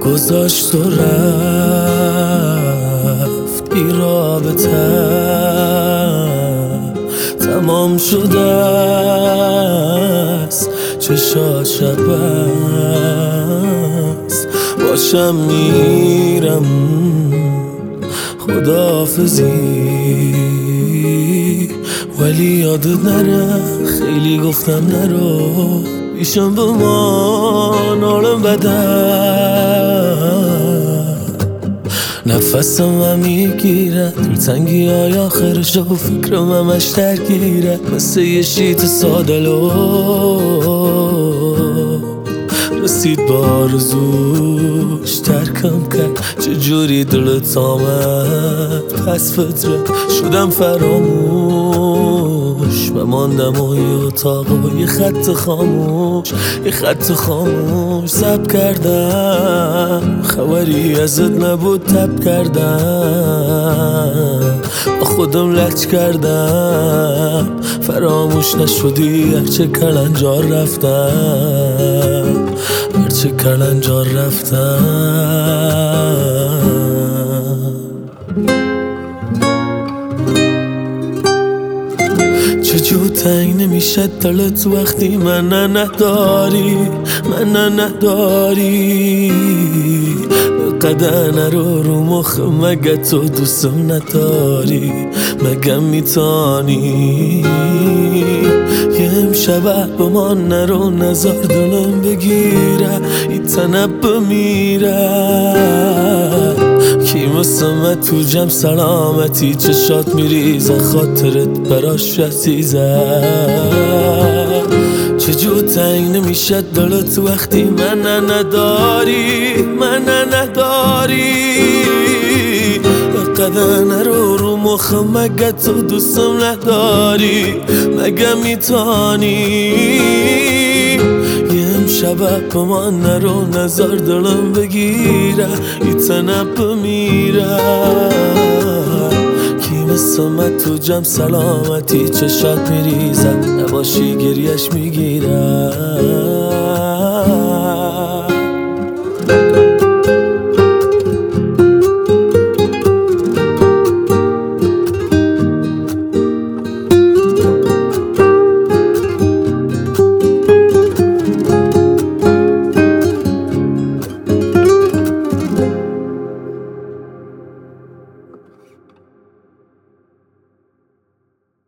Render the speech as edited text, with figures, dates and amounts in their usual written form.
گذاشت و رفت این رابطه تمام شده است، چشات شبست باشم میرم خداحافظی، ولی یادت نره خیلی گفتم نرو پیشم بمان حالم بده، نفسم هم میگیره دلتنگی های آخرش و فکرم همش درگیره، مثل یه شیط سادلو رسید با آرزوش ترکم کرد، چجوری دلت آمد پس فطره شدم فراموش، بماندم و یه اتاق و یه خط خاموش، یه خط خاموش ضبط کردم، خبری ازت نبود تب کردم، با خودم لج کردم فراموش نشدی هرچه کلنجار رفتم، هرچه کلنجار رفتم. چجور تنگ نمیشه دلت وقتی من نداری، من نداری، قدر نرو رو مخ مگه تو دوستم نداری، مگه میتانی یه امشبه با ما نرو نزار دلم بگیره این تنب بمیره، کی مسمه تو جمع سلامتی چشات میریزه خاطرت براش عزیزه، چجور تنگ نمیشه دلت وقتی من نداری، من نداری، قدر نرو رو مخم مگه تو دوستم نداری، مگه میتانی یه امشبه با من نرو نزار دلم بگیره این تنب بمیره، کی مثل من تو جمع سلامتی چشات میریزد نباشی گریش میگیره.